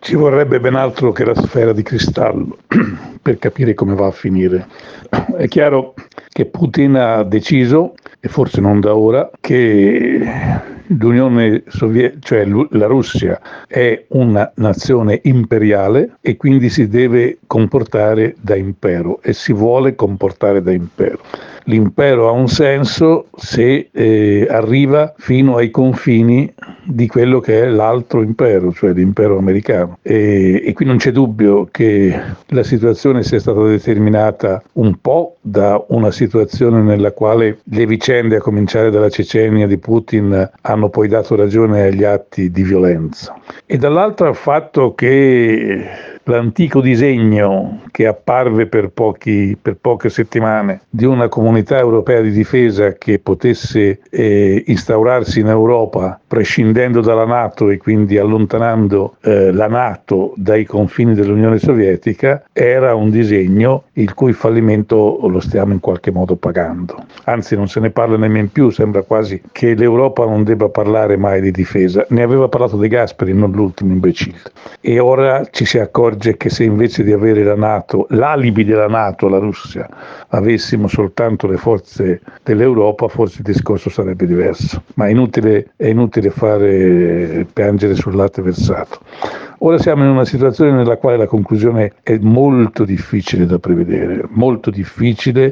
Ci vorrebbe ben altro che la sfera di cristallo per capire come va a finire. È chiaro che Putin ha deciso, e forse non da ora, che l'Unione Sovietica, cioè la Russia, è una nazione imperiale e quindi si deve comportare da impero e si vuole comportare da impero. L'impero ha un senso se arriva fino ai confini di quello che è l'altro impero, cioè l'impero americano. E qui non c'è dubbio che la situazione sia stata determinata un po' da una situazione nella quale le vicende, a cominciare dalla Cecenia di Putin, hanno poi dato ragione agli atti di violenza. E dall'altro il fatto che l'antico disegno che apparve per poche settimane di una comunità europea di difesa che potesse instaurarsi in Europa prescindendo dalla NATO e quindi allontanando la NATO dai confini dell'Unione Sovietica era un disegno il cui fallimento lo stiamo in qualche modo pagando. Anzi, non se ne parla nemmeno più, sembra quasi che l'Europa non debba parlare mai di difesa. Ne aveva parlato De Gasperi, non l'ultimo imbecille. E ora ci si accorge che se invece di avere la NATO, l'alibi della NATO, la Russia, avessimo soltanto le forze dell'Europa, forse il discorso sarebbe diverso. Ma è inutile fare piangere sul latte versato. Ora siamo in una situazione nella quale la conclusione è molto difficile da prevedere, molto difficile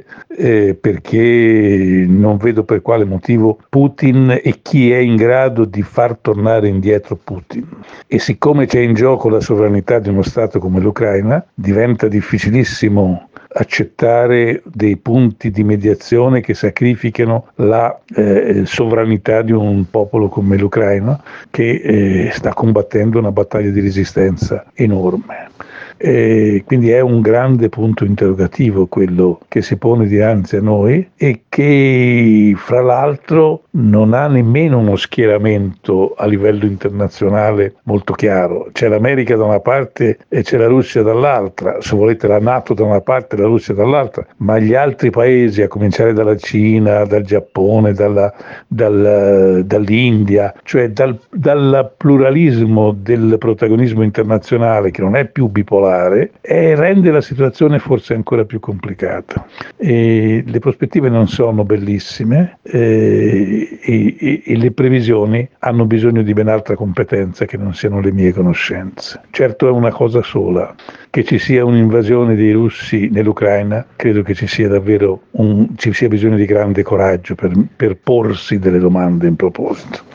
perché non vedo per quale motivo Putin e chi è in grado di far tornare indietro Putin. E siccome c'è in gioco la sovranità di uno Stato come l'Ucraina, diventa difficilissimo accettare dei punti di mediazione che sacrifichino la sovranità di un popolo come l'Ucraina che sta combattendo una battaglia di resistenza enorme. Quindi è un grande punto interrogativo quello che si pone dinanzi a noi e che fra l'altro non ha nemmeno uno schieramento a livello internazionale molto chiaro. C'è l'America da una parte e c'è la Russia dall'altra, se volete la NATO da una parte e la Russia dall'altra, ma gli altri paesi, a cominciare dalla Cina, dal Giappone, dall'India, cioè dal pluralismo del protagonismo internazionale che non è più bipolare, rende la situazione forse ancora più complicata. Le prospettive non sono bellissime e le previsioni hanno bisogno di ben altra competenza che non siano le mie conoscenze. Certo è una cosa sola, che ci sia un'invasione dei russi nell'Ucraina, credo che ci sia davvero ci sia bisogno di grande coraggio per porsi delle domande in proposito.